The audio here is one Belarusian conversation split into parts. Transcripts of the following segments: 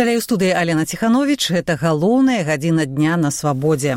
Далей у студыі Алена Ціхановіч. Гэта галоўная гадзіна дня на свабодзе.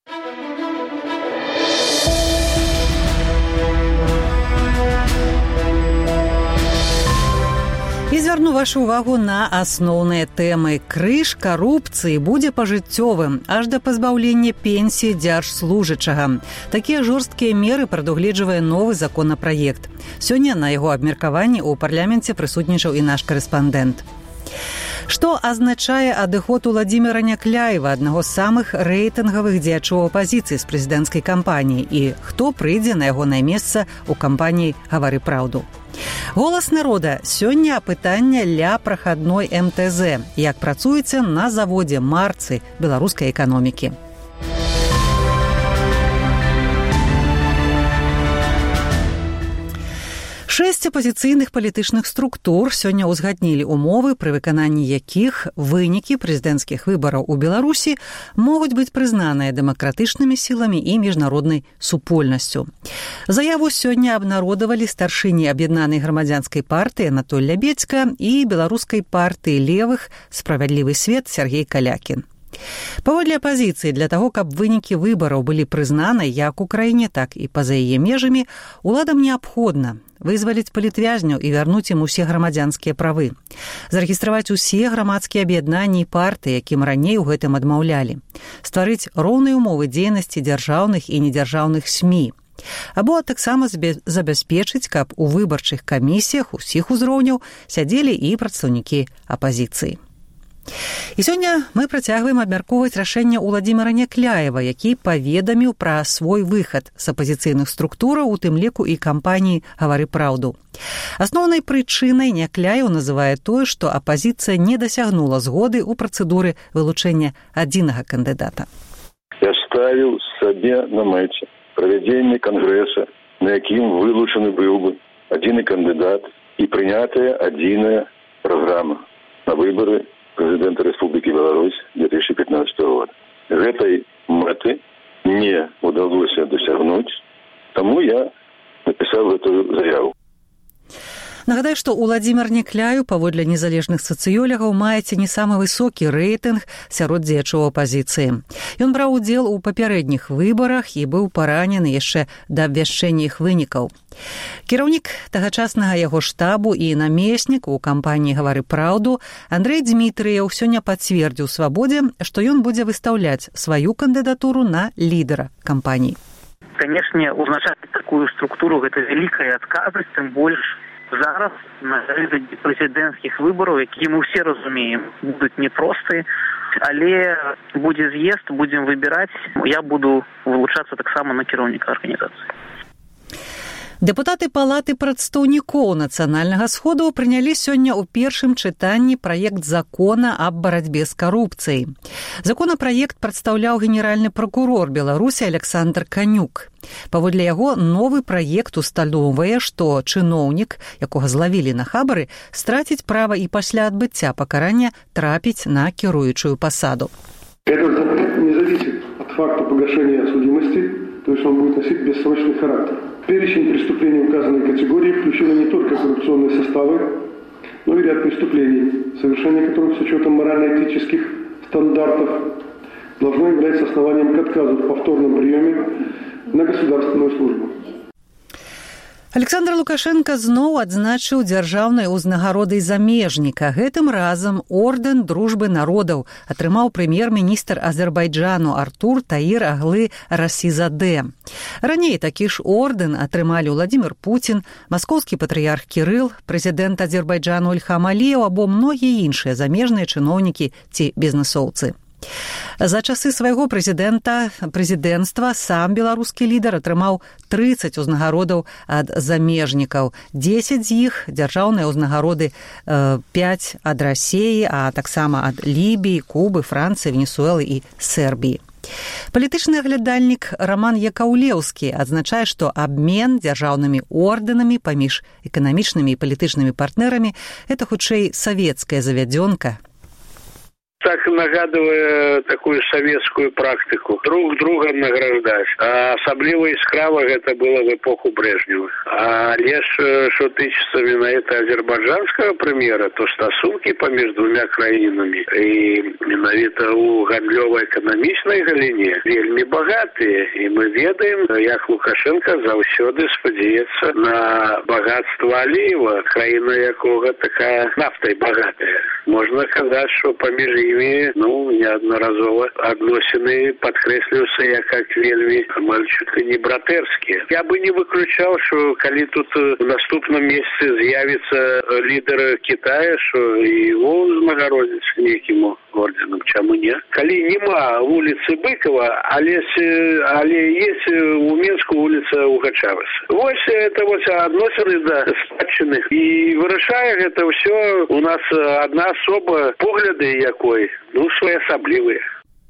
І звярну вашу увагу на асноўныя тэмы. Крыж карупцыі будзе пажыццёвым, аж да пазбаўлення пенсіі дзяржслужачага. Такія жорсткія меры прадугледжвае новы законапраект. Сёння на яго абмеркаванні ў парламенце прысутнічаў і наш карэспандэнт. Што азначае адыход Уладзіміра Някляева, аднаго з самых рэйтынгавых дзеячоў апазіцыі з прэзідэнцкай кампаніі, і хто прыйдзе на ягонае месца ў кампаніі «Гавары праўду». Голас народа. Сёння пытанне ля прахадной МТЗ. Як працуеце на заводзе марцы беларускай эканомікі. Шэсць апазіцыйных палітычных структур сёння ўзгаднілі умовы, пры выкананні якіх вынікі прэзідэнцкіх выбараў у Беларусі могуць быць прызнаныя дэмакратычнымі сіламі і міжнароднай супольнасцю. Заяву сёння абнародавалі старшыні аб'яднанай грамадзянскай партыі Анатоль Лябедзька і беларускай партыі левых «Справядлівы свет» Сергей Калякін. Паводле апазіцыі, для таго, каб вынікі выбараў былі прызнаны як у краіне, так і па-за яе межамі, уладам неабходна вызваліць палітвязняў і вярнуць ім усе грамадзянскія правы, зарэгістраваць усе грамадскія аб'яднанні і партыі, якім раней у гэтым адмаўлялі, стварыць роўныя умовы дзейнасці дзяржаўных і недзяржаўных СМІ, або таксама забяспечыць, каб у выбарчых камісіях усіх узроўняў сядзелі і прадстаўнікі апазіцыі. І сёння мы працягваем абмяркоўваць рашэнне Уладзіміра Някляева, які паведаміў пра свой выхад з апазіцыйных структураў, у тым ліку і кампаніі «Гавары праўду». Асноўнай прычынай Някляеў называе тое, што апазіцыя не дасягнула згоды ў працэдуры вылучэння адзінага кандыдата. Я ставіў сабе на мэце правядзенне кангрэса, на якім вылучаны быў бы адзіны кандыдат і прынятая адзіная праграма на выбары президента Республики Беларусь 2015 года. Этой мэты не удалось досягнуть, тому я написал эту заяву. Нагадаю, што Уладзімір Някляеў, паводле незалежных сацыёлагаў, мае ці не самы высокі рэйтынг сярод дзеячоў апазіцыі. Ён браў удзел у папярэдніх выбарах і быў паранены яшчэ да абвяшчэння іх вынікаў. Кіраўнік тагачаснага яго штабу і намеснік у кампаніі «Гавары праўду» Андрэй Дзмітрыяў сёння пацвердзіў свабодзе, што ён будзе выстаўляць сваю кандыдатуру на лідара кампаніі. Канешне, узначаць такую структуру гэта вялікая адказнасць, тым больш зараз на прэзідэнцкіх выбараў, якія мы ўсе разумеем, будуць непростыя, але будзе з'езд, будзем выбіраць, я буду вылучацца таксама на кіраўніка арганізацыі. Дэпутаты Палаты прадстаўнікоў Нацыянальнага сходу прынялі сёння ў першым чытанні праект закона аб барацьбе з карупцыяй. Законапраект прадстаўляў генеральны пракурор Беларусі Александр Канюк. Паводле яго, новы праект усталёўвае, што чыноўнік, якога злавілі на хабары, страціць права і пасля адбыцця пакарання трапіць на кіруючую пасаду. Этот запрет не зависит от факта погашения судимости, то есть он будет носить бессрочный характер. Перечень преступлений указанной категории включено не только коррупционные составы, но и ряд преступлений, совершение которых с учетом морально-этических стандартов должно являться основанием к отказу в повторном приеме на государственную службу. Александр Лукашенко зноў адзначыў дзяржаўнай узнагародай замежніка. Гэтым разам ордэн дружбы народаў атрымаў прэм'ер-міністр Азербайджану Артур Таир Аглы Расізадэ. Раней такі ж ордэн атрымалі Владимир Путин, маскоўскі патрыярх Кірыл, прэзідэнт Азербайджану Ільхам Аліеў або многія іншыя замежныя чыноўнікі ці бізнесоўцы. За часы свайго прэзідэнцтва сам беларускі лідар атрымаў 30 узнагародаў ад замежнікаў. 10 з іх дзяржаўныя ўзнагароды, 5 ад Расіі, а таксама ад Лібіі, Кубы, Францыі, Венесуэлы і Сербіі. Палітычны аглядальнік Роман Якаўлеўскі адзначае, што абмен дзяржаўнымі ордэнамі паміж эканамічнымі і палітычнымі партнерамі – гэта хутчэй савецкая завядзёнка. Так нагадывая такую советскую практику. Друг друга награждать. А особливо яскраво это было в эпоху Брежнева. А лишь, что тычется менавіта азербайджанского примера, то стосунки поміж двумя краінами и менавіта у гандлёва-эканамічнай галіне вельмі багатые. И мы ведаем, як Лукашенко заўсёды спадзяецца на богатство Алиева, краіна якога такая нафтай богатая. Можно сказать, что поміж ими, неодноразово адносіны падкрэсліваюцца як вельмі амаль чуть ли не братэрскія. Я бы не выключал, что калі тут в наступном месяце з'явится лидер Китая, что его узнагародзіць неким орденом, чему не. Калі нема улицы Быкова, але есть у Минску улица Угачаваса. Вот это адносіны да спадчыны. И вырашае гэта все у нас одна особа, погляды якой, своеасаблівыя.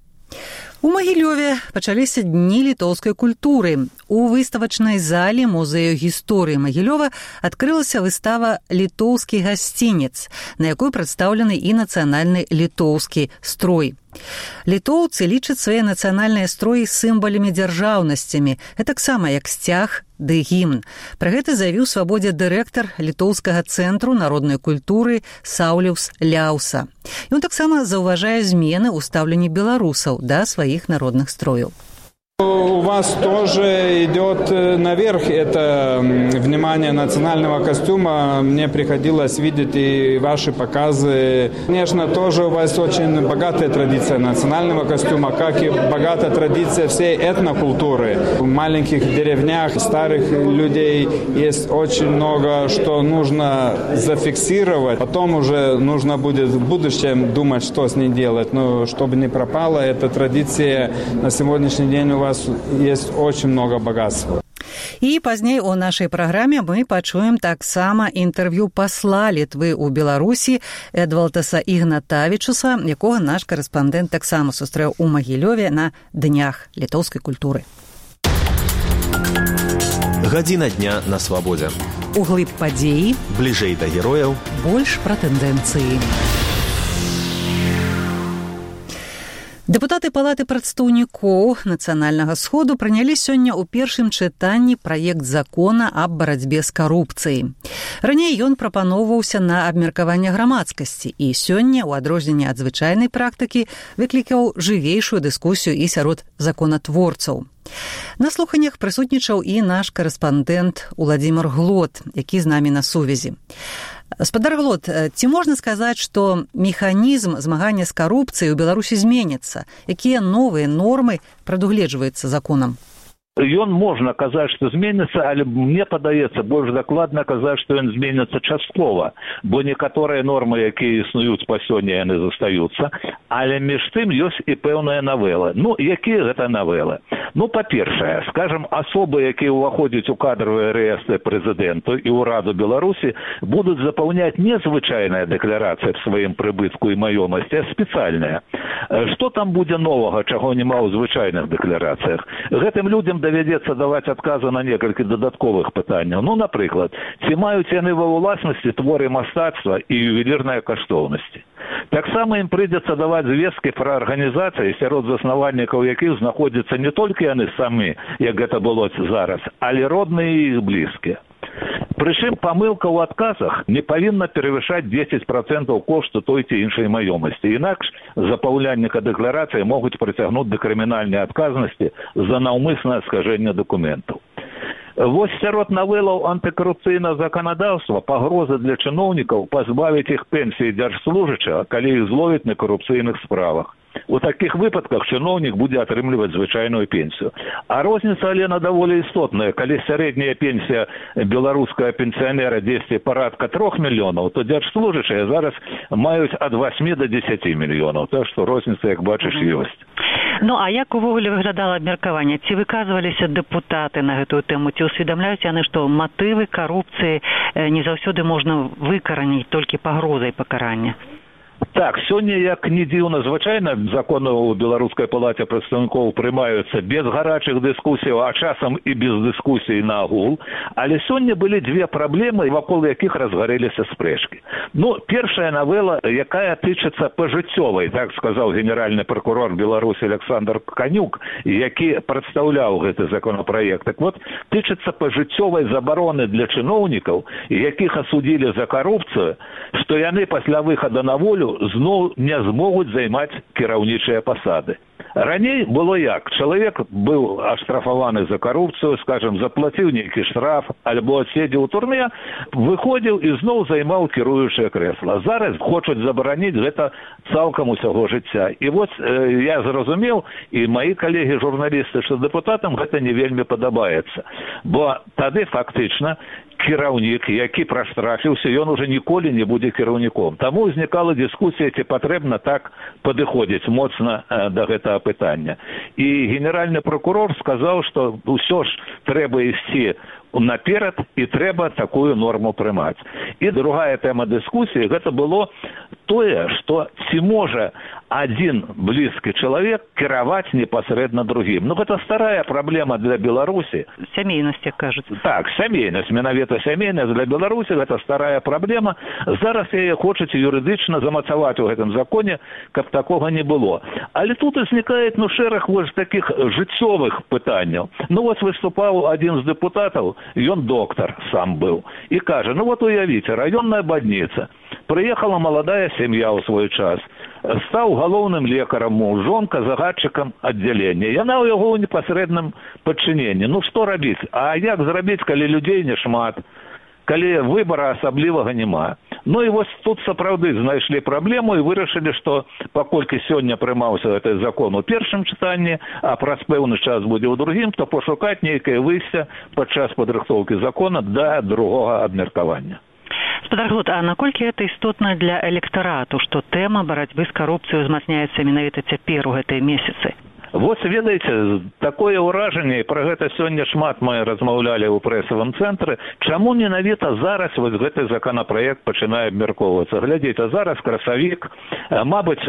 У Магілёве пачаліся дні літоўскай культуры. У выставачнай зале музею гісторыі Магілёва адкрылася выстава «Літоўскі гасцінец», на якой прадстаўлены і нацыянальны літоўскі строй. Літоўцы лічаць свае нацыянальныя строі сімвалямі дзяржаўнасцямі, гэтаксама як сцяг ды гімн. Пра гэта заявіў свабодзе дырэктар літоўскага цэнтру народнай культуры Саўліўс Ляўса. Ён таксама заўважае змены ў стаўленні беларусаў да сваіх народных строяў. У вас тоже идет наверх это внимание национального костюма. Мне приходилось видеть и ваши показы. Конечно, тоже у вас очень богатая традиция национального костюма, как и богатая традиция всей этнокультуры. В маленьких деревнях старых людей есть очень много, что нужно зафиксировать. Потом уже нужно будет в будущем думать, что с ней делать. Но чтобы не пропала эта традиция, на сегодняшний день у вас есть очень много богатства. І пазней у нашай праграме мы пачуем таксама інтэрв'ю пасла Літвы ў Беларусі Эдвалтаса Ігнатавічуса, якога наш карэспандэнт таксама сустрэў у Магілёве на днях літоўскай культуры. Гадзіна дня на свабодзе. Углыб падзеі, бліжэй да герояў, больш пра тэндэнцыі. Дэпутаты Палаты прадстаўнікоў Нацыянальнага сходу прынялі сёння ў першым чытанні праект закона аб барацьбе з карупцыяй. Раней ён прапаноўваўся на абмеркаванне грамадскасці і сёння, у адрозненне ад звычайнай практыкі, выклікаў жывейшую дыскусію і сярод законатворцаў. На слуханнях прысутнічаў і наш карэспандэнт Уладзімир Глот, які з намі на сувязі. Спадар Глот, ці можна сказаць, што механізм змагання з карупцыяй у Беларусі зменіцца? Якія новыя нормы прадугледжваюцца законам? Ён можна казаць, што зменіцца, але мне падаецца больш дакладна казаць, што ён зменіцца часткова, бо некаторыя нормы, якія існуюць па сёння, яны застаюцца, але між тым ёсць і пэўныя навелы. Якія гэта навелы? Па-першае, скажам, асобы, якія ўваходзяць у кадравыя рэестры прэзідэнту і ўраду Беларусі, будуць запаўняць не звычайная дэкларацыя аб сваім прыбытку і маёмасці, а спецыяльная. Што там будзе новага, чаго няма ў звычайных дэкларацыях? Гэтым людзям давядзецца даваць адказы на некалькі дадатковых пытанняў. Напрыклад, ці маюць яны ва ўласнасці творы мастацтва і ювелірныя каштоўнасці. Таксама ім прыйдзецца даваць звесткі пра арганізацыі, сярод заснавальнікаў якіх знаходзяцца не толькі яны самі, як гэта было зараз, але родныя і іх блізкія. Прычым памылка ў адказах не павінна перавышаць 10% кошту той ці іншай маёмасці. Інакш запаўлянніка дэкларацыі могуць прыцягнуць да крымінальнай адказнасці за наўмыснае скажэнне дакументаў. Вось сярод навелаў антыкарупцыйнага заканадаўства пагрозы для чыноўнікаў пазбавіць іх пенсіі дзяржслужачага, калі іх зловяць на карупцыйных справах. У такіх выпадках чыноўнік будзе атрымліваць звычайную пенсію. А розніца, Алена, даволі істотная. Калі сярэдняя пенсія беларускага пенсіянера дзесьці парадка 3 мільёнаў, то дзяржслужачыя зараз маюць ад 8 до 10 мільёнаў. Так што розніца, як бачыш, ёсць. А як увогуле выглядала абмеркаванне? Ці выказваліся дэпутаты на гэтую тэму? Ці ўсведамляюць яны, што матывы карупцыі не заўсёды можна выкараніць толькі пагрозай пакарання? Так, сёння, як не дзіўна, звычайна законы ў Беларускай палаце прадстаўнікоў прымаюцца без гарачых дыскусій, а часам і без дыскусій наагул. Але сёння былі две праблемы, вакол якіх разгарэліся спрэчкі. Першая навела, якая тычыцца пажыццёвай, так сказаў генеральны прокурор Беларусі Александр Канюк, які прадстаўляў гэты законапраект. Так вот, тычыцца пажыццёвай забароны для чыноўнікаў, якіх асудзілі за карупцыю, што яны пасля выхада на волю зноў не змогуць займаць кіраўнічыя пасады. Раней было як? Чалавек быў аштрафаваны за карупцыю, скажем, заплаціў нейкі штраф, альбо адседзеў у турме, выходзіў і зноў займаў кіруючае крэсла. Зараз хочуць забараніць гэта цалкам усяго жыцця. І вось я зразумеў, і маі калегі-журналісты, што дэпутатам гэта не вельмі падабаецца. Бо тады фактычна кіраўнік, які праштрафіўся, ён уже ніколі не будзе кіраўніком. Таму ўзнікала дыскусія, ці патрэбна так падыходзіць моцна да гэтага пытання. І генеральны прокурор сказаў, што ўсё ж трэба ісці наперад і трэба такую норму прымаць. І другая тэма дыскусіі, гэта было тое, што ці можа адзін блізкі чалавек кіраваць непасрэдна другім. Гэта старая праблема для Беларусі. Сямейнасць, як кажуць. Так, сямейнасць, менавіта сямейнасць для Беларусі, гэта старая праблема. Зараз яе хочуць юрыдычна замацаваць у гэтым законе, каб такога не было. Але тут узнікае шэраг такіх жыццёвых пытанняў. Выступаў адзін з дэпутатаў, ён доктар сам быў, і кажа, уявіце, раённая бальніца, прыехала маладая сям'я ў свой час, стаў галоўным лекарам муж, жонка загадчыкам аддзялення. Яна ў яго ў непасрэдным падчыненні. Што рабіць? А як зрабіць, калі людзей не шмат, калі выбара асаблівага няма? І вось тут сапраўды знайшлі праблему і вырашылі, што паколькі сёння прымаўся гэты закон у першым чытанні, а праз пэўны час будзе ў другім, то пашукаць нейкае выйсце падчас падрыхтоўкі закона да другога абмеркавання. Спадар Глот, а наколькі гэта істотна для электарату, што тэма барацьбы з карупцыяй узмацняецца менавіта цяпер у гэтыя месяцы? Вот, ведаеце, такое ўражанне, і пра гэта сёння шмат мы размаўлялі ў прэсавым цэнтры, чаму менавіта зараз вось гэты законапраект пачынае абмяркоўвацца. Глядзіце, зараз красавік, мабыць,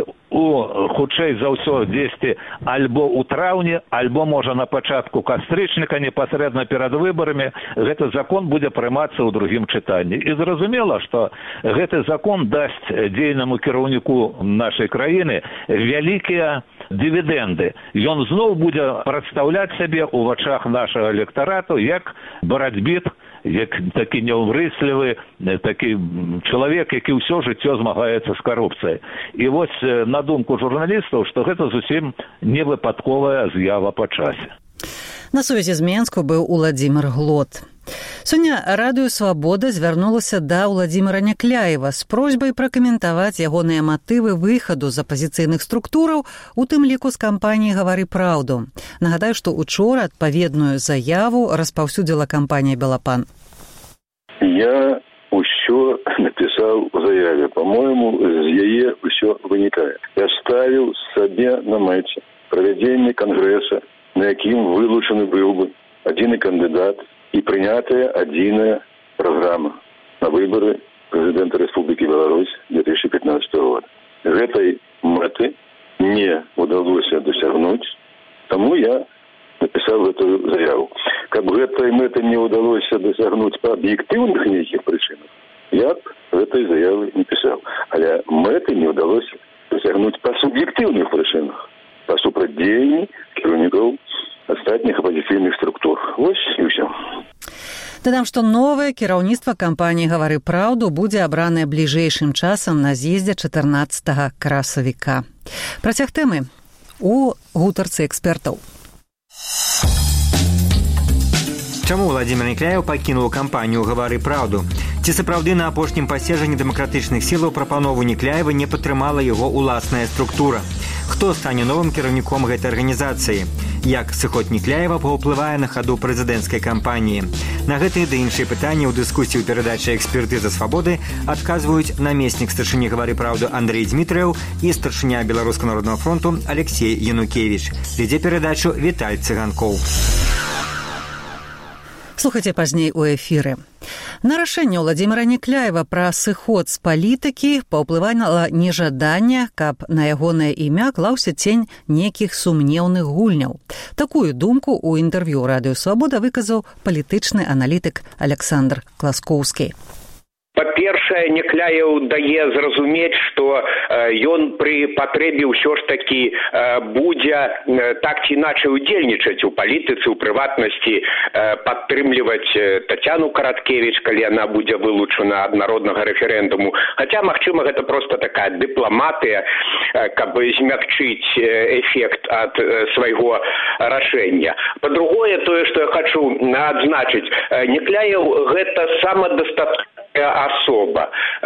хутчэй за ўсё дзесьці альбо ў траўні, альбо, можа, на пачатку кастрычніка, непасрэдна перад выбарамі, гэты закон будзе прымацца ў другім чытанні. І зразумела, што гэты закон дасць дзейнаму кіраўніку нашай краіны вялікія дывідэнды. Ён зноў будзе прадстаўляць сябе ў вачах нашага электарату як барацьбіт, як такі няўврыслівы, такі чалавек, які ўсё жыццё змагаецца з карупцыяй. І вось на думку журналістаў, што гэта зусім невыпадковая з'ява па часе. На сувязі з Менску быў Уладзімір Глот. Сёння Радыё Свабода звярнулася да Уладзіміра Някляева з просьбай пракаментаваць ягоныя матывы выхаду з апазіцыйных структураў, у тым ліку з кампаніі «Гавары праўду». Нагадаю, што учора адпаведную заяву распаўсюдзіла кампанія «Белапан». Я ўсё напісаў у заяве. По-моему, з яе ўсё вынікае. Я ставіў сабе на мэце правядзенне кангрэса, на якім вылучаны быў бы адзіны кандыдат і прынятая адзіная праграма на выбары прэзідэнта Рэспублікі Беларусь 2015 года. Гэтай мэты не удалося дасягнуць, таму я напісаў гэтую заяву. Каб гэтай мэты не удалося дасягнуць па аб'ектыўных нейкіх прычынах, я б гэтай заявы не пісаў. Але мэты не удалося дасягнуць па суб'ектыўных прычынах, па супрацьдзеянні кіраўнікоў астатніх апазіцыйных структур. Вось і ўсё. Дадам, што новае кіраўніцтва кампаніі «Гавары праўду» будзе абранае бліжэйшым часам на з'ездзе 14 красавіка. Працяг тэмы у гутарцы экспертаў. Чаму Уладзімір Някляеў пакінуў кампанію «Гавары праўду»? Ці сапраўды на апошнім паседжанні дэмакратычных сілаў прапанову Някляева не падтрымала яго ўласная структура? Хто стане новым кіраўніком гэтай арганізацыі? Як сыход Някляева паўплывае на хаду прэзідэнцкай кампаніі? На гэтыя ды іншыя пытанні ў дыскусіі ў перадачы «Экспертыза свабоды» адказваюць намеснік старшыні «Гавары праўду» Андрэй Дзмітрыяў і старшыня Беларускага народнага фронту Алексей Янукевіч. Вядзе перадачу Віталь Цыганкоў. Слухайце пазней у эфіры. На рашэнне Владзіміра Някляева пра сыход з палітыкі паўплывала нежаданне, каб на ягонае імя клаўся цень некіх сумнеўных гульняў. Такую думку ў інтэрв'ю Радыё Свабода выказаў палітычны аналітык Александр Класкоўскі. Па-першае, Някляеў дае зразумець, што ён пры патрэбе ўсё ж такі будзе так ці іначай удзельнічаць у палітыцы, у прыватнасці падтрымліваць Тацяну Караткевіч, калі яна будзе вылучана ад народнага рэферэндуму. Хаця, магчыма, гэта проста такая дыпламатыя, каб змякчыць эфект ад свайго рашэння. Па-другое, тое, што я хачу адзначыць, Някляеў гэта самадастатковая асоба.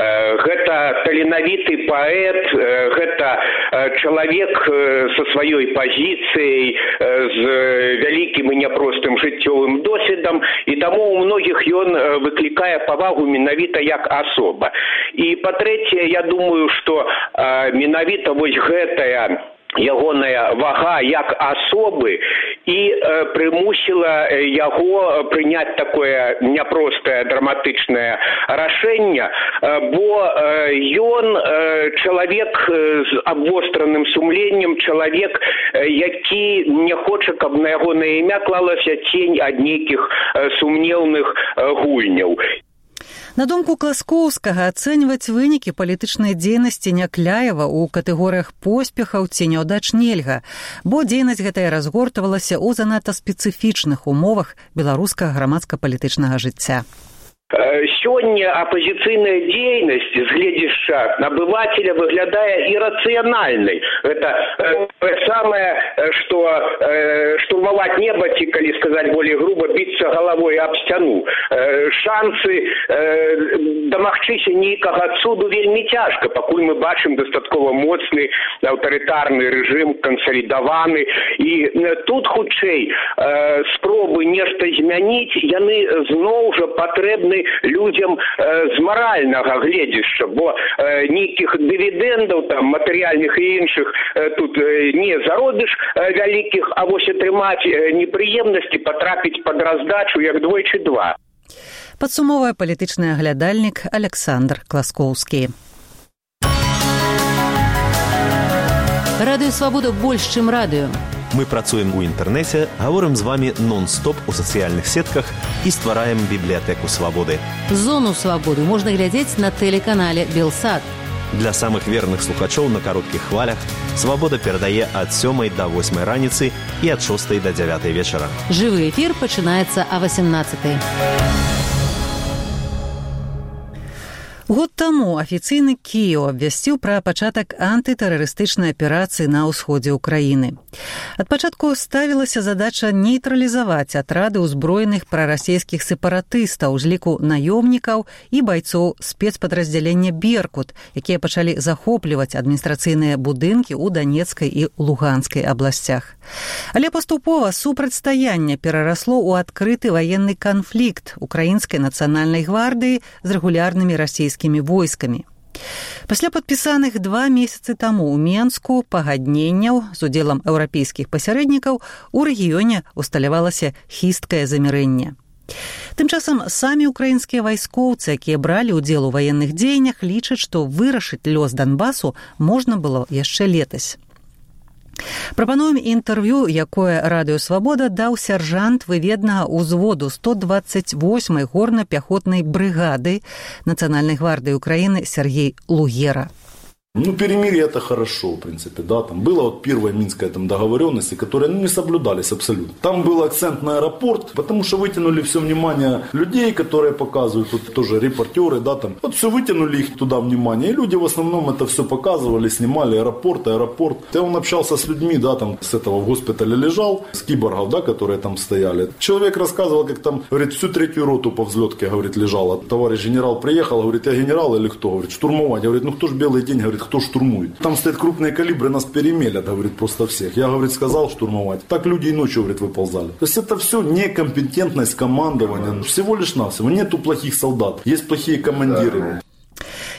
Гэта таленавіты паэт, гэта чалавек са сваёй пазіцыяй, з вялікім і няпростым жыццёвым досведам, і таму у многіх ён выклікае павагу менавіта як асоба. І па-трэцяе, я думаю, што менавіта вось гэтая ягоная вага як асобы і прымусіла яго прыняць такое няпростае драматычнае рашэнне, бо ён чалавек з абвостраным сумленнем, чалавек, які не хоча, каб на ягонае імя клалася цень ад нейкіх сумнеўных гульняў. На думку Класкоўскага, ацэньваць вынікі палітычнай дзейнасці Някляева ў катэгорыях поспехаў ці няўдач нельга, бо дзейнасць гэтая разгортвалася ў занадта спецыфічных умовах беларускага грамадска-палітычнага жыцця. Сёння апазіцыйная дзейнасць з гледзяшча набывацеля выглядае ірацыянальнай. Гэта самае, што штурмаваць неба, ці, калі сказаць болей груба, біцца галавой аб сцяну. Шансы дамагчыся нейкага цуду вельмі цяжка, пакуль мы бачым дастаткова моцны аўтарытарны рэжым, кансалідаваны. І тут, хутчэй, спробы нешта змяніць, яны зноў жа патрэбны людзям з маральнага гледзяшча, бо нейкіх дывідэндаў, там, матэрыяльных і іншых тут не заробіш вялікіх, а вось атрымаць непрыемнасці, патрапіць пад раздачу як двойчы два. Падсумоўвае палітычны аглядальнік Александр Класкоўскі. Радыё Свабода больш, чым радыё. Мы працуем у інтэрнэце, гаворым з вамі нон-стоп у сацыяльных сетках і ствараем бібліятэку свабоды. Зону свабоды можна глядзець на тэлеканале Белсат. Для самых верных слухачоў на кароткіх хвалях Свабода перадае ад 7 до 8 раніцы і ад 6 до 9 вечара. Жывы эфір пачынаецца а 18. Год таму афіцыйны Кіеў абвясціў пра пачатак антытэрарыстычнай аперацыі на ўсходзе ўкраіны. Ад пачатку ставілася задача нейтралізаваць атрады ўзброеных прарасійскіх сепаратыстаў з ліку наёмнікаў і байцоў спецпадраздзялення «Беркут», якія пачалі захопліваць адміністрацыйныя будынкі ў Данецкай і Луганскай абласцях. Але паступова супрацьстаянне перарасло ў адкрыты ваенны канфлікт украінскай нацыянальнай гвардыі з рэгулярнымі расійскімі войскамі. Пасля падпісаных 2 месяцы таму ў Менску пагадненняў з удзелам еўрапейскіх пасярэднікаў у рэгіёне усталявалася хісткае замірэнне. Тым часам самі украінскія вайскоўцы, якія бралі ўдзел у ваенных дзеяннях, лічаць, што вырашыць лёс Донбасу можна было яшчэ летась. Прапануем інтэрв'ю, якое Радыё Свабода даў сяржант выведнага ўзводу 128-й горна-пяхотнай брыгады Нацыянальнай гвардыі Украіны Сергей Лугера. Перемирие это хорошо, в принципе, да, там была вот первая минская там договоренность, которые не соблюдались абсолютно. Там был акцент на аэропорт, потому что вытянули все внимание людей, которые показывают, тут тоже репортеры, да, там, вот все вытянули их туда внимание, и люди в основном это все показывали, снимали аэропорт. И он общался с людьми, да, там, с этого в госпитале лежал, с киборгов, да, которые там стояли. Человек рассказывал, как там, говорит, всю 3-ю роту по взлетке, говорит, лежала. Товарищ генерал приехал, говорит, я генерал или кто? Говорит, штурмовать. Говорит, ну кто ж белый день, говорит, кто штурмует. Там стоят крупные калибры, нас перемелят, говорит, просто всех. Я, говорит, сказал штурмовать. Так люди и ночью, говорит, выползали. То есть это все некомпетентность командования. Всего лишь навсего. Нету плохих солдат. Есть плохие командиры.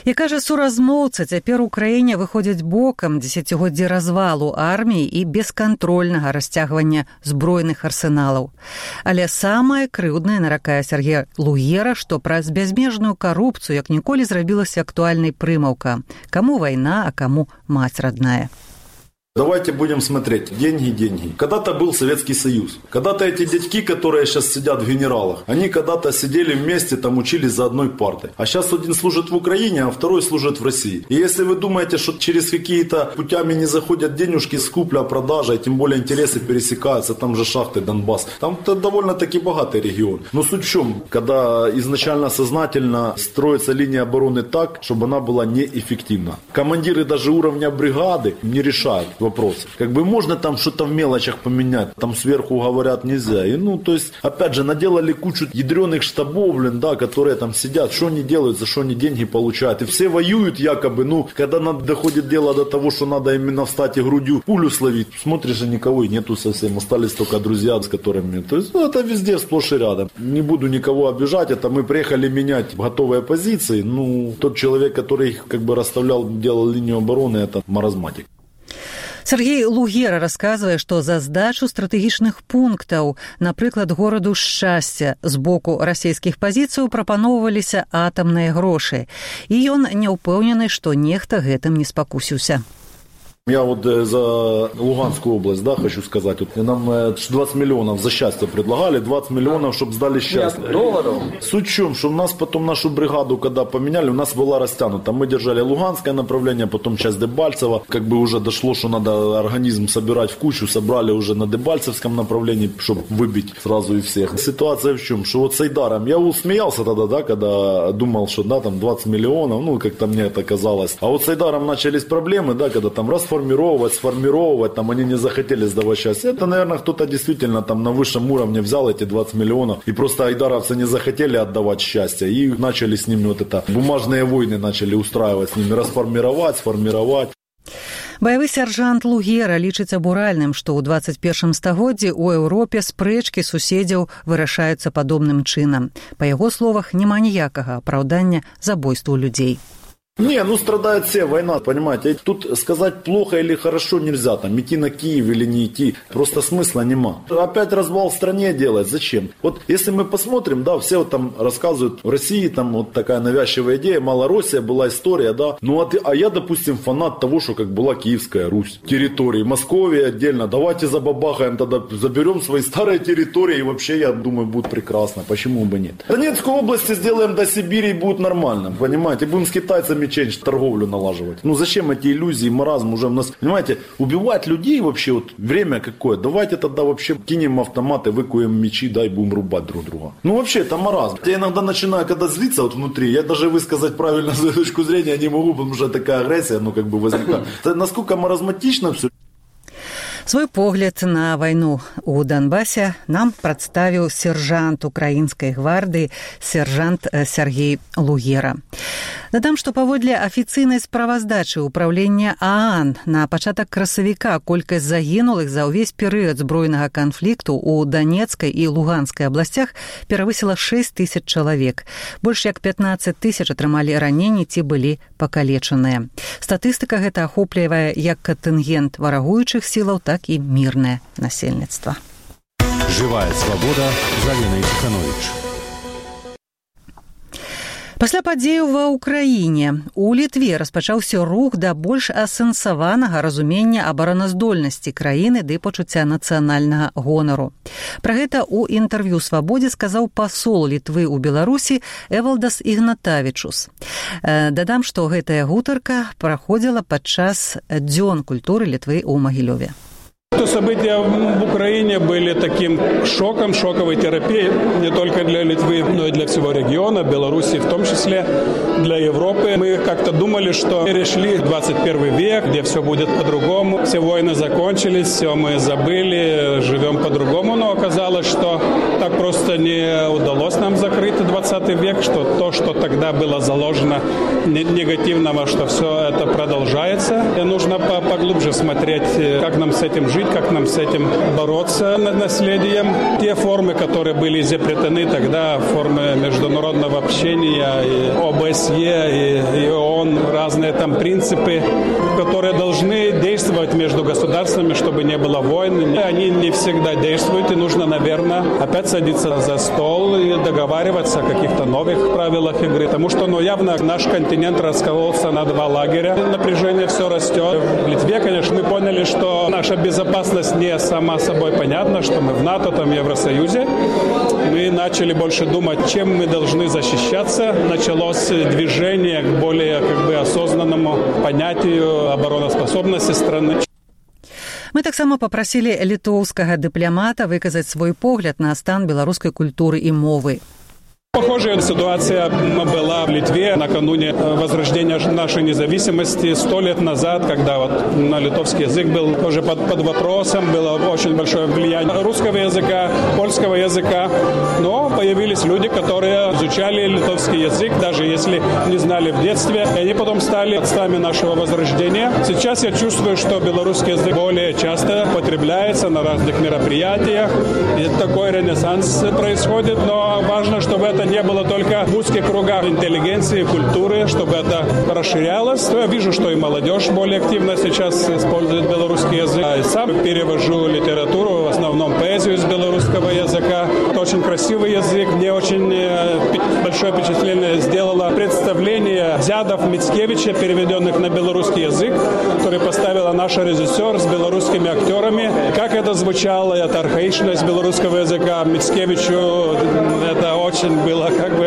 Як кажа суразмоўца, цяпер у краіне выходзіць бокам дзесяцігоддзі развалу арміі і бескантрольнага расцягвання збройных арсеналаў. Але самае крыўднае, наракае Сергей Лугера, што праз бязмежную карупцыю як ніколі зрабілася актуальнай прымаўка. Каму вайна, а каму маць родная. Давайте будем смотреть. Деньги. Когда-то был Советский Союз. Когда-то эти дядьки, которые сейчас сидят в генералах, они когда-то сидели вместе, там учились за одной партой. А сейчас один служит в Украине, а второй служит в России. И если вы думаете, что через какие-то путями не заходят денежки с купля-продажа, и тем более интересы пересекаются, там же шахты, Донбасс, там-то довольно-таки богатый регион. Но суть в чем? Когда изначально сознательно строится линия обороны так, чтобы она была неэффективна. Командиры даже уровня бригады не решают вопросы. Как бы можно там что-то в мелочах поменять, там сверху говорят нельзя. И, то есть, опять же, наделали кучу ядреных штабов, которые там сидят, что они делают, за что они деньги получают. И все воюют якобы, когда доходит дело до того, что надо именно встать и грудью пулю словить, смотришь, и никого и нету совсем, остались только друзья, с которыми... То есть, это везде сплошь и рядом. Не буду никого обижать, это мы приехали менять готовые позиции, тот человек, который их как бы расставлял, делал линию обороны, это маразматик. Сергей Лугера расказвае, што за здачу стратэгічных пунктаў, напрыклад, гораду Шчасця, з боку расійскіх пазіцыяў прапаноўваліся атамныя грошы. І ён не ўпэўнены, што нехта гэтым не спакусіўся. Я за Луганскую область, хочу сказать. Нам 20 миллионов за счастье предлагали, 20 миллионов, чтобы сдали счастье. $20? Суть в чем, что у нас потом нашу бригаду, когда поменяли, у нас была растянута. Мы держали Луганское направление, потом часть Дебальцева. Как бы уже дошло, что надо организм собирать в кучу. Собрали уже на Дебальцевском направлении, чтобы выбить сразу и всех. Ситуация в чем? Что с Айдаром, я усмеялся тогда, когда думал, что там 20 миллионов, как-то мне это казалось. А с Айдаром начались проблемы, когда там сформировать, там они не захотели сдавать счастье. Это, наверное, кто-то действительно там на высшем уровне взял эти 20 миллионов, и просто айдаровцы не захотели отдавать счастье, и начали с ними бумажные войны начали устраивать с ними, сформировать. Баявы сяржант Лугера лічыць абуральным, што ў 21 стагоддзі ў Еўропе спрэчкі суседзяў вырашаюцца падобным чынам. Па яго словах, няма ніякага апраўдання забойству людзей. Не, страдают все, война, понимаете. Тут сказать плохо или хорошо нельзя, там идти на Киев или не идти, просто смысла нема. Опять развал в стране делать, зачем? Если мы посмотрим, все там рассказывают, в России там такая навязчивая идея, Малороссия была история, а я, допустим, фанат того, что как была Киевская Русь, территории, Московия отдельно, давайте забабахаем, тогда заберем свои старые территории, и вообще, я думаю, будет прекрасно, почему бы нет. Донецкую область сделаем до Сибири, и будет нормально, понимаете, будем с китайцами торговлю налаживать. Зачем эти иллюзии, маразм уже у нас, понимаете, убивать людей вообще, время какое, давайте тогда вообще кинем автоматы, выкуем мечи, и будем рубать друг друга. Вообще, это маразм. Я иногда начинаю, когда злиться внутри, я даже высказать правильно свою точку зрения не могу, потому что такая агрессия, возникает. Насколько маразматично все. Свой погляд на вайну ў Донбасе нам прадставіў сержант украінскай гвардыі, сержант Сергей Лугера. Дадам, што паводле афіцыйнай справаздачы ўправлення ААН на пачатак красавіка колькасць загінулых за ўвесь перыяд збройнага канфлікту ў Донецкай і Луганскай абласцях перавысіла 6 000 чалавек. Больш як 15 000 атрымалі раненні ці былі пакалечаныя. Статыстыка гэта ахоплівае як кантынгент варагуючых сілаў, так і мірнае насельніцтва. Жывая свабода з Аленай Тиханович. Пасля падзеяў ва ўкраіне у Літве распачаўся рух да больш асэнсаванага разумення абараназдольнасці краіны ды пачуцця нацыянальнага гонару. Пра гэта ў інтэрв'ю «Свабодзе» сказаў пасол Літвы ў Беларусі Эвалдас Ігнатавічус. Дадам, што гэтая гутарка праходзіла падчас дзён культуры Літвы ў Магілёве. События в Украине были таким шоком, шоковой терапией не только для Литвы, но и для всего региона, Беларуси в том числе, для Европы. Мы как-то думали, что перешли в 21 век, где все будет по-другому. Все войны закончились, все мы забыли, живем по-другому, но оказалось, что так просто не удалось нам закрыть 20 век, что то, что тогда было заложено негативного, что все это продолжается. И нужно поглубже смотреть, как нам с этим жить. жить, как нам с этим бороться над наследием. Те формы, которые были изобретены тогда, формы международного общения, и ОБСЕ, и ООН, разные там принципы, которые должны действовать между государствами, чтобы не было войн. Они не всегда действуют, и нужно, наверное, опять садиться за стол и договариваться о каких-то новых правилах игры. Потому что, явно наш континент раскололся на два лагеря. Напряжение все растет. В Литве, конечно, мы поняли, что наша безопасность не сама собой понятна, что мы в НАТО, там, в Евросоюзе. Мы начали больше думать, чем мы должны защищаться. Началось движение к более осознанному понятию обороноспособности страны. Мы таксама папрасілі літоўскага дыпламата выказаць свой погляд на стан беларускай культуры і мовы. Похожая ситуация была в Литве накануне возрождения нашей независимости 100 лет назад, когда на литовский язык был тоже под вопросом, было очень большое влияние русского языка, польского языка, но появились люди, которые изучали литовский язык, даже если не знали в детстве, и они потом стали отцами нашего возрождения. Сейчас я чувствую, что белорусский язык более часто потребляется на разных мероприятиях, и такой ренессанс происходит, но важно, чтобы это не было только в узких кругах интеллигенции, культуры, чтобы это расширялось. Я вижу, что и молодежь более активно сейчас использует белорусский язык. Я сам перевожу литературу, в основном поэзию из белорусского языка. Это очень красивый язык. Мне очень большое впечатление сделало представление «Зядов» Мицкевича, переведенных на белорусский язык, который поставила наша режиссер с белорусскими актерами. Как это звучало, это архаичность белорусского языка. Мицкевичу это очень было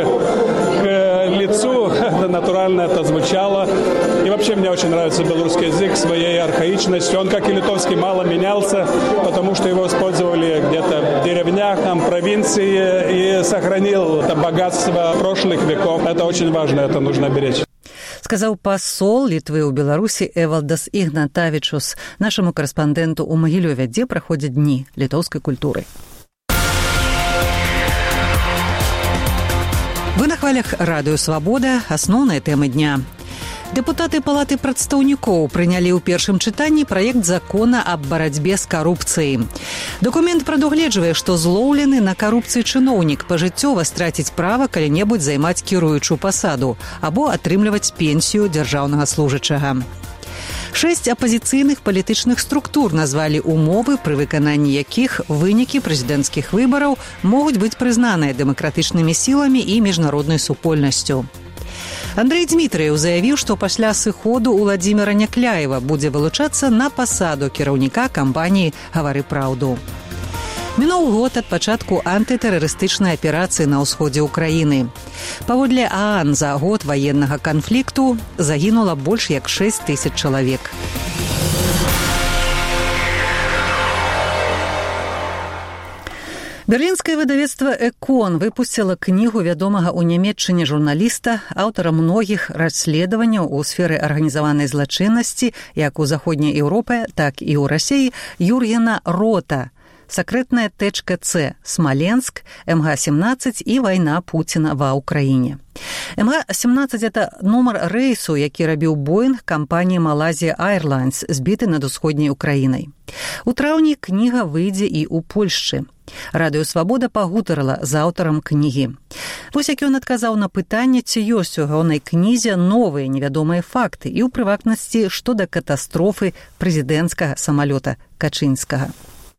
к лицу, натурально это звучало. И вообще мне очень нравится белорусский язык своей архаичностью. Он, как и литовский, мало менялся, потому что его использовали где-то в деревнях, там, провинции, и сохранил это богатство прошлых веков. Это очень важно, это нужно беречь. Сказаў пасол Літвы ў Беларусі Эвалдас Ігнатавічус нашаму корэспандэнту ў Магілёве, дзе праходзяць дні літоўскай культуры. Вы на хвалях радыё «Свабода». Асноўныя тэмы дня. Дэпутаты Палаты прадстаўнікоў прынялі ў першым чытанні праект закона аб барацьбе з карупцыяй. Дакумент прадугледжвае, што злоўлены на карупцыі чыноўнік пажыццёва страціць права калі-небудзь займаць кіруючую пасаду або атрымліваць пенсію дзяржаўнага служачага. 6 апазіцыйных палітычных структур назвалі умовы, пры выкананні якіх вынікі прэзідэнцкіх выбараў могуць быць прызнаныя дэмакратычнымі сіламі і міжнароднай супольнасцю. Андрэй Дзмітрыеў заявіў, што пасля сыходу Уладзіміра Някляева будзе вылучацца на пасаду кіраўніка кампаніі «Гавары праўду». Мінуў год ад пачатку антытэрарыстычнай аперацыі на ўсходзе ўкраіны. Паводле ААН за год ваеннага канфлікту загінула больш як 6 000 чалавек. Берлінскае выдавецтва «Экон» выпусціла кнігу вядомага ў Нямецчыне журналіста, аўтара многіх расследаванняў у сферы арганізаванай злачыннасці як у Заходняй Еўропе, так і ў Расіі Юргена Рота «Сакрэтная тэчка С. Смоленск», МГ-17 і вайна Пуціна ва Ўкраіне. МГ-17 – это нумар рэйсу, які рабіў Боинг кампаніі Malaysia Airlines, збіты над усходняй Украінай. У траўні кніга выйдзе і ў Польшчы. Радыё «Свабода» пагутарыла з аўтарам кнігі. Вось як ён адказаў на пытанне, ці ёсць у ягонай кнізе новыя невядомыя факты і ў прыватнасці што да катастрофы прэзідэнцкага самалёта Качынскага.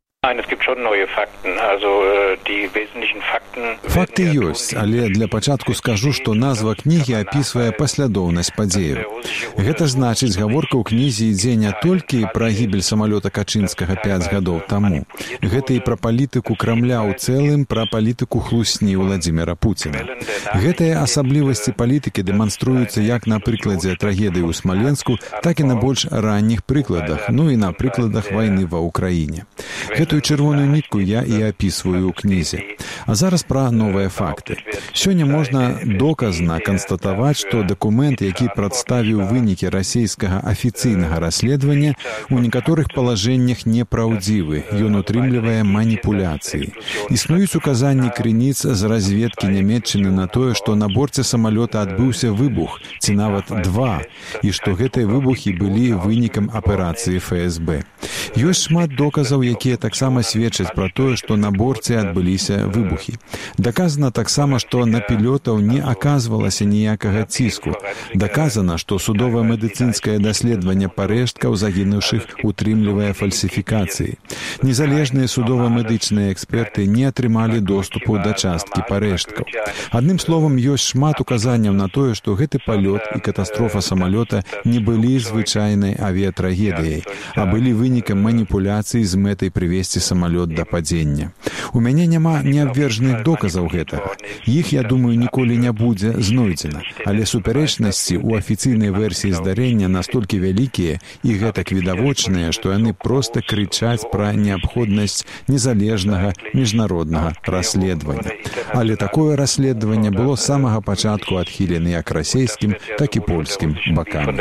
Факты ёсць, але для пачатку скажу, што назва кнігі апісвае паслядоўнасць падзеяў. Гэта значыць, гаворка ў кнізе ідзе не толькі пра гібель самалёта Качынскага 5 гадоў таму. Гэта і пра палітыку Крамля ў цэлым, пра палітыку хлусні Уладзіміра Пуціна. Гэтыя асаблівасці палітыкі дэманструюцца як на прыкладзе трагедыі ў Смаленску, так і на больш ранніх прыкладах, ну і на прыкладах вайны ва Ўкраіне. Гэту Гэтую чырвоную нітку я і апісваю ў кнізе. А зараз пра новыя факты. Сёння можна доказна канстатаваць, што дакумент, які прадставіў вынікі расійскага афіцыйнага расследавання, у некаторых палажэннях непраўдзівы. Ён утрымлівае маніпуляцыі. Існуюць указанні крыніц з разведкі Нямецчыны на тое, што на борце самалёта адбыўся выбух, ці нават два, і што гэтыя выбухі былі вынікам аперацыі ФСБ. Ёсць шмат доказаў, якія таксама сведчаць пра тое, што на борце адбыліся выбухі. Даказана таксама, што на пілётаў не аказвалася ніякага ціску. Даказана, што судова-медыцынскае даследаванне парэшткаў загінуўшых утрымлівае фальсіфікацыі. Незалежныя судова-медычныя эксперты не атрымалі доступу да часткі парэшткаў. Адным словам, ёсць шмат указанняў на тое, што гэты палёт і катастрофа самалёта не былі звычайнай авіятрагедыяй, а былі вынікам маніпуляцый з мэтай прывесці самалёт да падзення. У мяне няма неабвержных доказаў гэтага. Іх, я думаю, ніколі не будзе знойдзена. Але супярэчнасці ў афіцыйнай версіі здарэння настолькі вялікія і гэтак відавочныя, што яны проста крычаць пра неабходнасць незалежнага міжнароднага расследавання. Але такое расследаванне было з самага пачатку адхілена як расійскім, так і польскім бакам.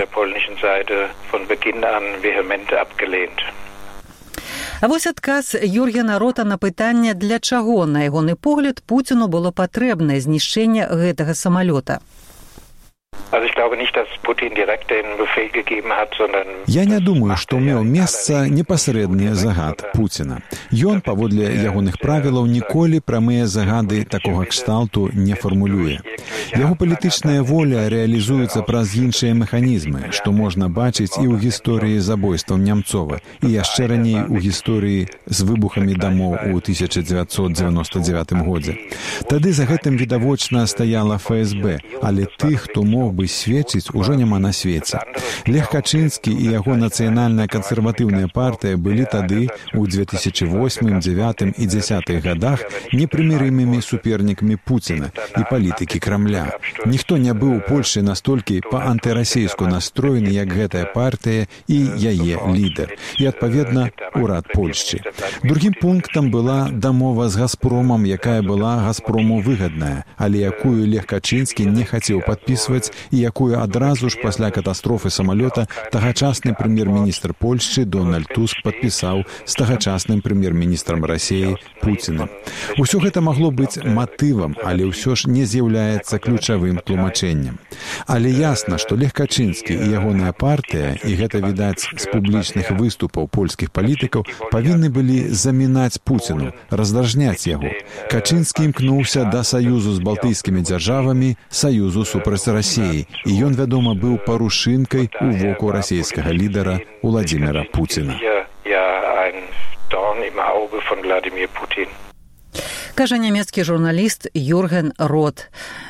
А вось адказ Юргена Рота на пытанне, для чаго, на ягоны погляд, Пуціну было патрэбнае знішчэнне гэтага самалёта. Я не думаю, што меў месца непасрэдны загад Пуціна. Ён, паводле ягоных правілаў, ніколі прамыя загады такога кшталту не фармулюе. Яго палітычная воля рэалізуецца праз іншыя механізмы, што можна бачыць і ў гісторыі забойстваў Нямцова, і яшчэ раней у гісторыі з выбухамі дамоў у 1999 годзе. Тады за гэтым відавочна стаяла ФСБ, але тых, хто мог бы сведчыць, ужо няма на свеце. Лех Качынскі і яго нацыянальная кансерватыўная партыя былі тады, у 2008, 2009 і 2010 годах, непрымірымымі супернікамі Пуціна і палітыкі Крамля. Ніхто не быў у Польшы настолькі па-антырасійску настроены, як гэтая партыя і яе лідар. І, адпаведна, урад Польшчы. Другім пунктам была дамова з Газпромам, якая была Газпрому выгадная, але якую Лех Качынскі не хацеў падпісваць і якую адразу ж пасля катастрофы самалёта тагачасны прэм'ер-міністр Польшчы Дональд Туск падпісаў з тагачасным прэм'ер-міністрам Расіі Пуціным. Усё гэта магло быць матывам, але ўсё ж не з'яўляецца ключавым тлумачэннем. Але ясна, што Лех Качынскі і ягоная партыя, і гэта відаць з публічных выступаў польскіх палітыкаў, павінны былі замінаць Пуціну, раздражняць яго. Качынскі імкнуўся да саюзу з балтыйскімі дзяржавамі, саюзу супраць Расіі, і ён, вядома, быў парушынкай у воку расійскага лідара Уладзіміра Пуціна. Кажа нямецкі журналіст Юрген Рот.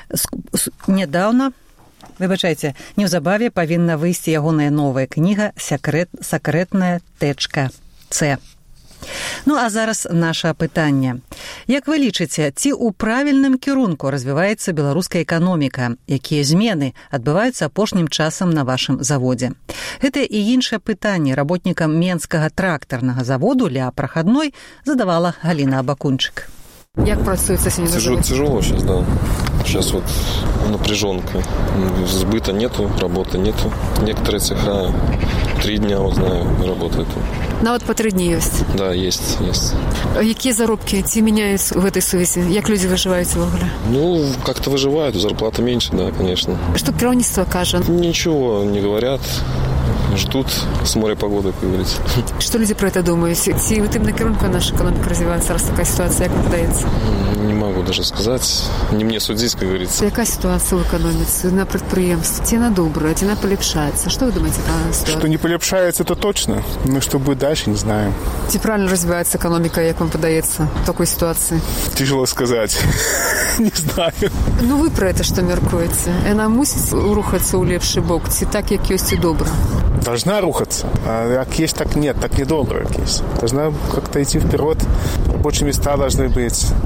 Выбачайце, неўзабаве павінна выйсці ягоная новая кніга «Сакрэтная .Ц». Ну, а зараз наша пытанне. Як вы лічыце, ці ў правільным кірунку развіваецца беларуская эканоміка? Якія змены адбываюцца апошнім часам на вашым заводзе? Гэта і іншае пытанне работнікам Менскага трактарнага заводу ля прахадной задавала Галіна Абакунчык. Як працуецца сегодня? Тяжело сейчас, да. Сейчас вот напряженка. Сбыта нету, работы нету. Некоторые цеха 3 дня, вот знаю, работают. Нават по 3 дні ёсць? Да, есть. Якія заробкі? Ці мяняюць в этой сувязі? Як люди выживаюць ввогуле? Ну, как-то выживают, зарплата меньше, да, конечно. Что кіраўніцтва кажа? Ничего не говорят. Ждут с моря погоды, как говорится. Что люди про это думают? Ці в тым накірунку наша экономика развивается, раз такая ситуация, як подається? Не могу даже сказать. Не мне судить, как говорится. Яка ситуация в экономике, на предприемстве? Ці она добрая, ці она полепшается? Что вы думаете про ситуацию? Что не полепшается, это точно. Но что будет дальше, не знаю. Ці правильно развивается экономика, як вам подається в такой ситуации? Тяжело сказать. Не знаю. Ну вы про это что мяркуеце? Она мусіць рухаться у лепшы бок, ці так, як ёсць і добра? Должна рухаться. А как есть, так нет. Так недолго, как есть. Должна как-то идти вперед. Рабочие места должны быть.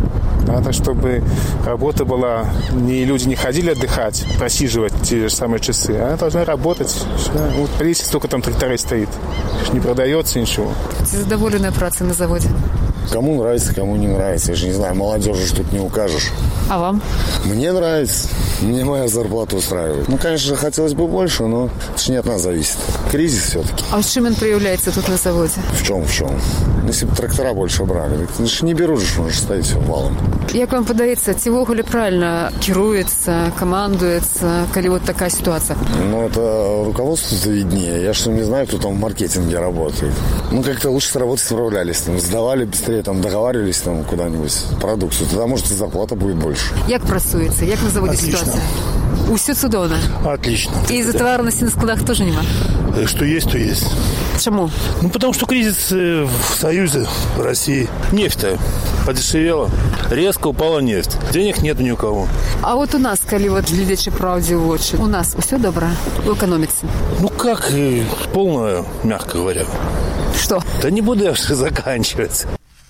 Надо, чтобы работа была, люди не ходили отдыхать, просиживать те же самые часы, а должны работать. Вот видите, сколько там тракторей стоит. Не продается ничего. Задоволенная праца на заводе? Кому нравится, кому не нравится. Я же не знаю, молодежи тут не укажешь. А вам? Мне нравится. Мне моя зарплата устраивает. Ну, конечно, хотелось бы больше, но это же не от нас зависит. Кризис все-таки. А в чем он проявляется тут на заводе? В чем? Если бы трактора больше брали, так не берут же, можно ставить все валом. Як вам падаецца, ці ввогуле правильно кіруецца, камандуецца, калі вот такая ситуация? Ну, это руководство-то виднее. Я что не знаю, кто там в маркетинге работает. Ну, как-то лучше с работой справлялись. Там, сдавали быстрее, там, договаривались там, куда-нибудь продукцию. Тогда, может, и зарплата будет больше. Як працуецца? Як на заводе ситуация? Усё цудоўна? Отлично. И затоваренности на складах тоже нема? Что есть, то есть. Чему? Ну, потому что кризис в Союзе, в России. Нефть-то подешевела. Резко упала нефть. Денег нет ни у кого. А вот у нас, калі вот глядячи правде в очи, у нас все добро в экономике? Ну, как полное, мягко говоря. Что? Да не буду я уже заканчивать.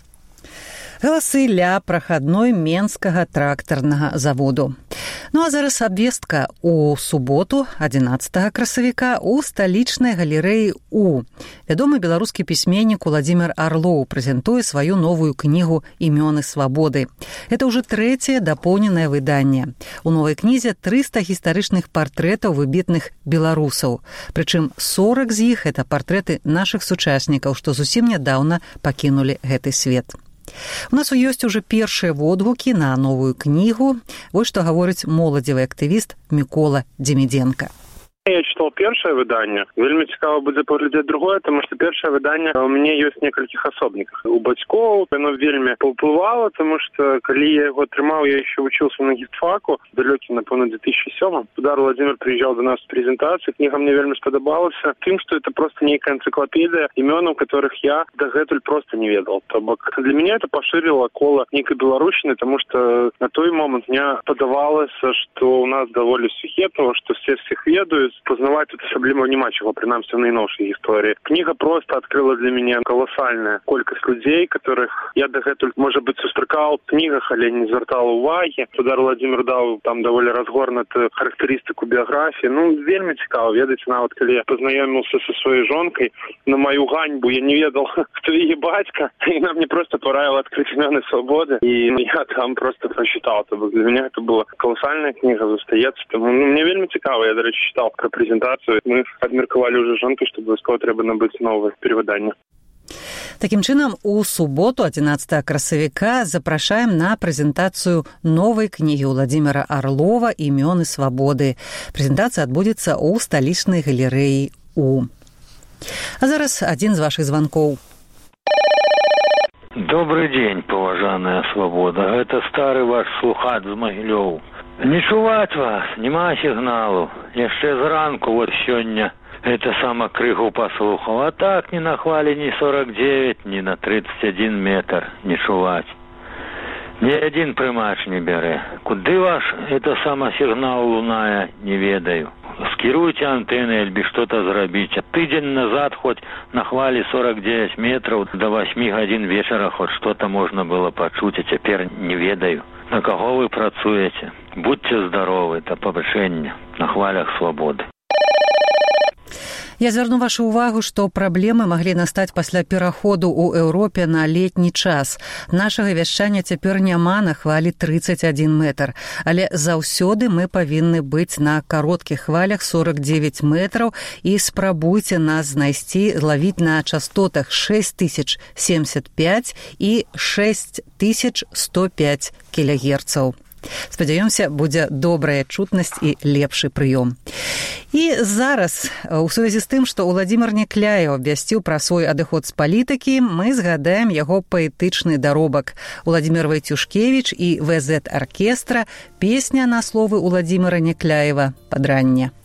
Галасы ля прахадной Менскага трактарнага заводу. Ну а зараз абвестка. У суботу, 11 красавіка, у сталічнай галерэі У. Вядомы беларускі пісьменнік Уладзімір Арлоў прэзентуе сваю новую кнігу «Імёны свабоды». Это ўжо трэцяе дапоўненае выданне. У новай кнізе 300 гістарычных партрэтаў выбітных беларусаў. Прычым 40 з іх – это партрэты нашых сучаснікаў, што зусім нядаўна пакінулі гэты свет. У нас ёсць уже першыя водгукі на новую кнігу. Вось што гаворыць моладзевы актывіст Мікола Демідзенка. Я читал первое выдание. Вельми цікаво буде поглядеть другое, тому що перше видання у мене є некільких особників. У батьків воно вельми повпливало, тому що коли я його тримав, я ще учився на гістфаку, далекий, напевно, 2007. Туди Владимир приїжджав до нас в презентацію. Книга мені вельми сподобалася тим, що це просто некая энциклопедия имен, которых я догэтуль просто не ведал. Тобто для меня это поширило коло некой белорусщины, потому что на той момент мне подавалось, что у нас довольно всехетово, что все всех ведают. Познавать тут особливо нема чого, принаймні в найновшій історії. Книга просто відкрила для мене колосальну кількість людей, яких я догетуль, може бути, зустрікав в книгах, але не звертав уваги. Туди Владимир дав там доволі розгорнуту характеристику біографії. Ну, вельми цікаво. Ведете, навіть коли я познайомився зі своєю жінкою, на мою ганьбу я не ведав, хто її батько, і вона мені просто порадила відкрити «Ім'яни свободи», і я там просто прочитав. Тобто для мене це була колосальна книга, зостається. Тому мені вельми цікаво, я, до речі, читав про презентацию. Мы обмерковали уже жонки, что обов'язково треба набыть новое перевыдание. Таким чынам, у суботу, 11 красавіка, запрашаем на прэзентацыю новай кнігі Уладзіміра Арлова «Імёны свабоды». Прэзентацыя адбудзецца ў сталічнай галерэі У. А зараз адзін з вашых званкоў. Добрый день, поважаная свобода. Это старый ваш слухач з Магілёў. Не чуваць вас, няма сігналу. Яшчэ зранку, вот сёння, это сама крыху паслухаў. А так ни на хвале, ни 49, ни на 31 метр не чуваць. Ни один прымач не бярэ. Куды ваш это сама сігнал лунае, не ведаю. Скіруйте антенны, альбі что-то зрабіць. Тыдзень назад хоть на хвале 49 метров до 8 гадзін вечера хоть что-то можно было пачуць, а цяпер не ведаю. На кого вы працуеце? Будьте здоровы, до побачення на хвалях свободы. Я звярну вашу ўвагу, што праблемы маглі настаць пасля пераходу ў Еўропе на летні час. Нашага вяшчання цяпер няма на хвалі 31 метр, але заўсёды мы павінны быць на кароткіх хвалях 49 метраў і спрабуйце нас знайсці, злавіць на частотах 6075 і 6105 кілягерцаў. Спадзяёмся, будзе добрая чутнасць і лепшы прыём. І зараз, у сувязі з тым, што Уладзімір Някляеў абвясціў пра свой адыход з палітыкі, мы згадаем яго паэтычны даробак. Уладзімір Вайцюшкевіч і ВЗ-аркестра, песня на словы Уладзіміра Някляева «Падранне».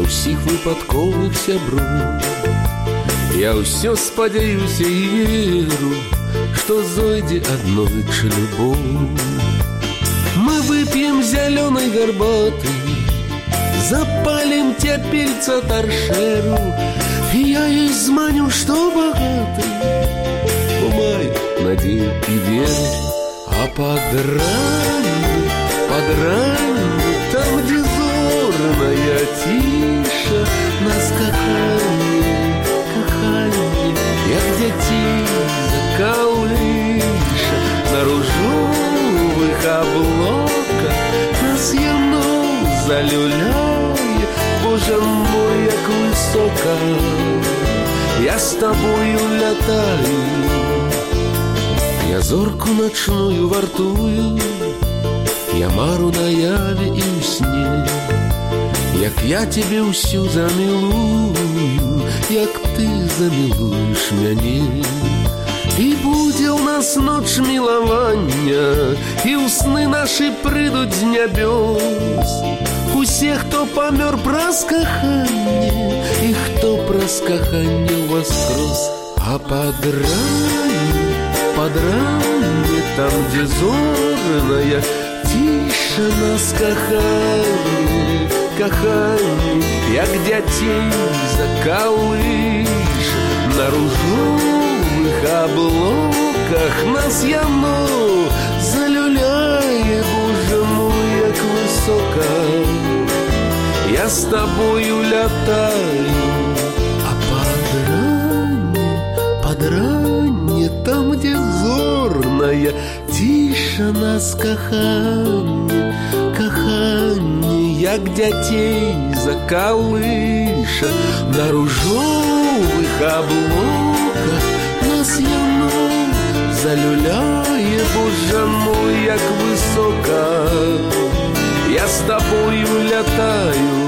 усіх випадкових сяброў. Я ўсё спадзяюся і веру, што зойдзе аднойчы любоў. Мы выпьем зялёнай гарбаты, запалим цяпельца таршэру, і я ёй зманю, што багаты, бо маю надзею і веру. А под ранні, там, дзе зорная ціша, нас каханне, як дзяцей закалыша, на ружовых аблоках нас яно залюляе. Боже мой, як высока я с тобою лятаю. Я зорку ночную вартую, я мару наяве і ў сне, як я тебе ўсю замілую, як ты замілуеш мяне. І будзе ў нас ноч мілавання, і ў сны нашы прыйдуць з нябёс усе, хто памёр праз каханне, і хто праз каханне ўваскрос. А под ранні, там, дзе зорная ціша, нас каханне, як дзяцей закалыша, на ружовых аблоках нас яно залюляе. Боже мой, як высока я с тобою лятаю. А под ранні, там, где зорная тиша, нас каханне, як дзяцей закалыша, на ружовых аблоках нас яно залюляе. Боже мой, як высока я с тобою лятаю.